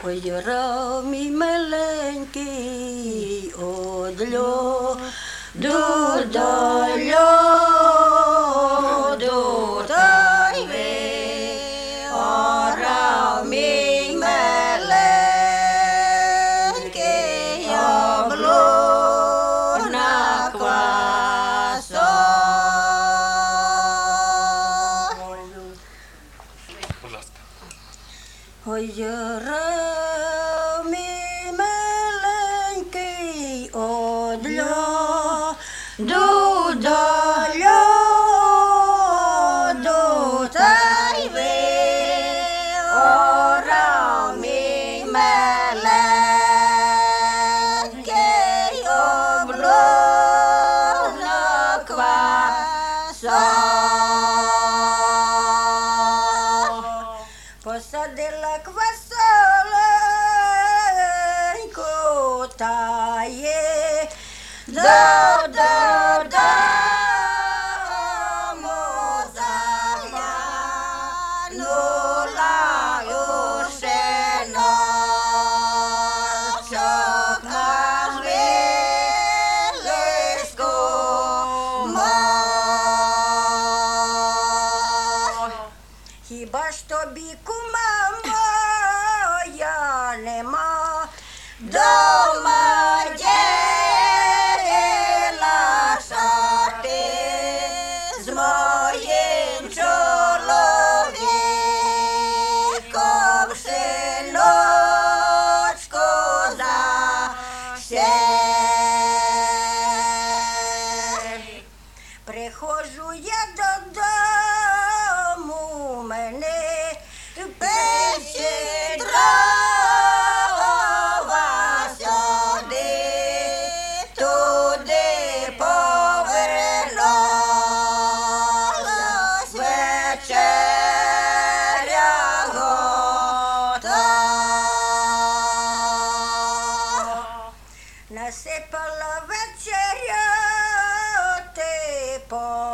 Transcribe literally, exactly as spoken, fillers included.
Ой, рав мій миленький, од льоду до льоду, та й ви, орав мій миленький, облуна квасою. Будь ласка. Ой, рав мій миленький, од льоду до льоду, та й ви, орав мій миленький, облуна квасою. Посадила квасоленьку, та є додому заглянула у шиночок, аж вилизку мов. Хіба ж тобі, кума моя, нема дома діла, що ти з моїм чоловіком в шиночку засядь? Приходжу я додому, мене пече дрова, сюди, туди повернулась, вечеря готова. Насипала вечеряти по